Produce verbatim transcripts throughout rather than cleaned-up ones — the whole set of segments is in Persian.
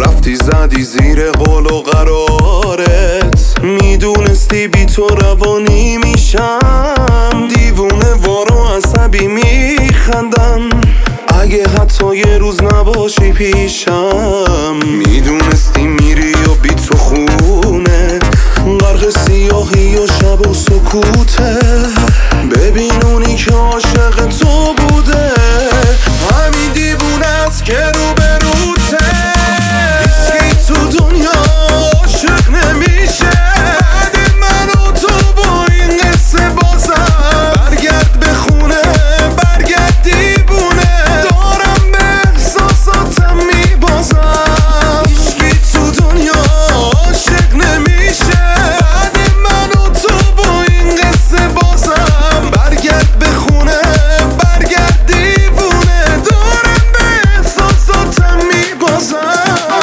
رفتی زدی زیر قول و قرارت، میدونستی بی تو روانی میشم. دیوونه وارو عصبی میخندم اگه حتی یه روز نباشی پیشم. میدونستی میری و بی تو خونه، غرق سیاهی و شب و سکوته. ببین اونی که عاشق تو بوده همین دیوونه است که رو به روته. هیچکی تو دنیا عاشق نمیشه بعد من و تو با این قصه بازم. برگرد به خونه، برگرد دیوونه، دارم به احساساتم میبازم. هیچکی تو دنیا عاشق نمیشه بعد من و تو با این قصه بازم. برگرد به خونه، برگرد دیوونه، دارم به احساساتم میبازم.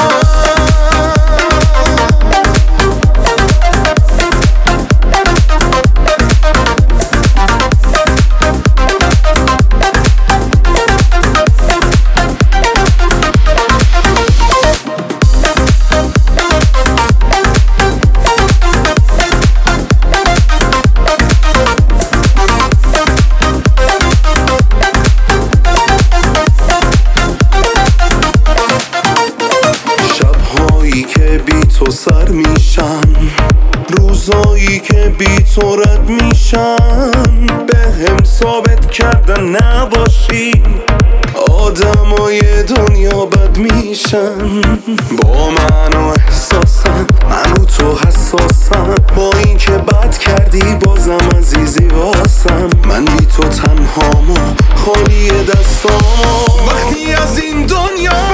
شبهایی که بی تو سر میشن، روزایی که بی تو رد میشن، به هم ثابت کردن نباشی آدمای دنیا بد میشن. با من و احساسم، من رو تو حساسم، با این که بد کردی بازم عزیزی واسم. من بی تو تنهامو خالی دستامو، وقتی از این دنیا